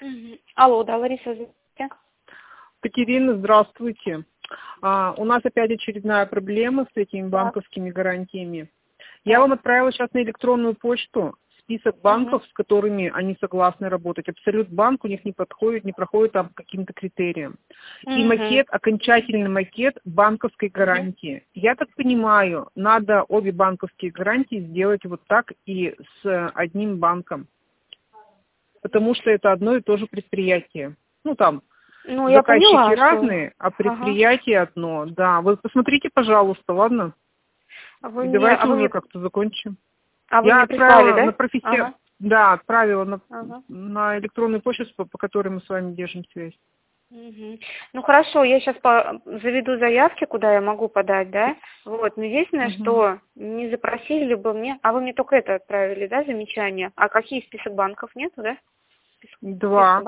Алло, да, Лариса, здравствуйте. Катерина, здравствуйте. У нас опять очередная проблема с этими банковскими гарантиями. Я вам отправила сейчас на электронную почту список банков, с которыми они согласны работать. Абсолют банк у них не подходит, не проходит там по каким-то критериям. И макет, окончательный макет банковской гарантии. Я так понимаю, надо обе банковские гарантии сделать вот так и с одним банком. Потому что это одно и то же предприятие. Ну там я заказчики поняла, разные, а предприятие одно. Да, вы посмотрите, пожалуйста, ладно? Вы И мне, давайте уже как-то закончим. вы Я мне прислали, отправила да? Да, отправила на электронную почту, по которой мы с вами держим связь. Ну хорошо, я сейчас заведу заявки, куда я могу подать, да? Вот, но единственное, что не запросили бы мне, а вы мне только это отправили, да, замечание? А какие список банков нету, да? Два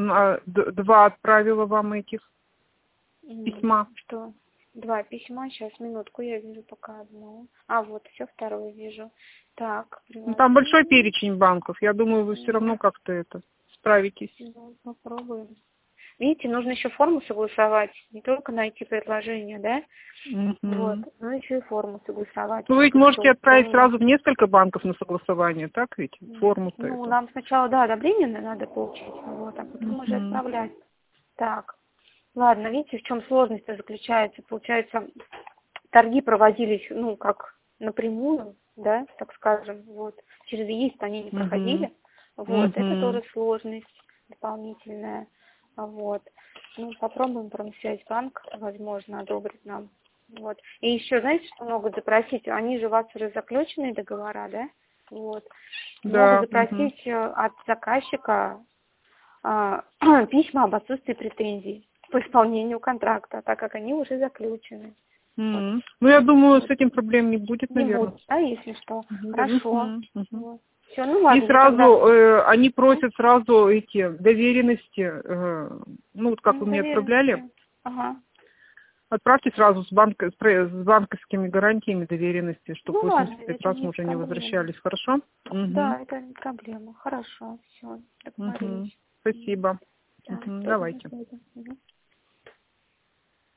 отправила вам этих письма. Что? 2 письма, сейчас, минутку, я вижу пока одно. А, вот, все, второе вижу. Так. Там большой перечень банков, я думаю, вы все равно как-то справитесь. Попробуем. Видите, нужно еще форму согласовать, не только найти предложение, да? Вот, но еще и форму согласовать. Вы ведь можете отправить сразу в несколько банков на согласование, так ведь? Форму-то нам сначала, да, одобрение надо получить, вот, а потом уже отправлять. Так, ладно, видите, в чем сложность заключается? Получается, торги проводились, как напрямую, да, так скажем, вот, через ЕИС они не проходили, вот, это тоже сложность дополнительная, вот. Попробуем Промсвязьбанк, возможно, одобрит нам. Вот. И еще, знаете, что могут запросить? Они же у вас уже заключенные договора, да? Вот. Да. Могут запросить от заказчика письма об отсутствии претензий по исполнению контракта, так как они уже заключены. Вот. Ну, я думаю, с этим проблем не будет, наверное. Не будет, да, если что. Хорошо. Вот. Все, ладно. И сразу они просят сразу эти доверенности, вот как вы мне отправляли. Отправьте сразу с банковскими гарантиями доверенности, чтобы 85 раз мы уже не возвращались. Хорошо? Да, это не проблема. Хорошо, все, договорились. Спасибо. Да, Давайте.